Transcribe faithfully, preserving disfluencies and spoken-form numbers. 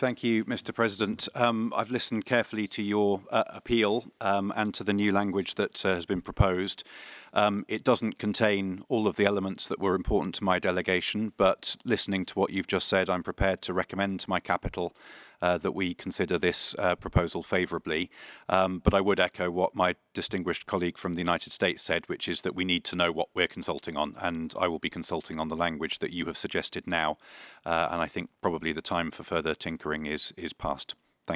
Thank you, Mister President. Um, I've listened carefully to your uh, appeal um, and to the new language that uh, has been proposed. Um, it doesn't contain all of the elements that were important to my delegation, but listening to what you've just said, I'm prepared to recommend to my capital uh, that we consider this uh, proposal favourably. Um, but I would echo what my distinguished colleague from the United States said, which is that we need to know what we're consulting on, and I will be consulting on the language that you have suggested now. Uh, and I think probably the time for further tinkering is, is past.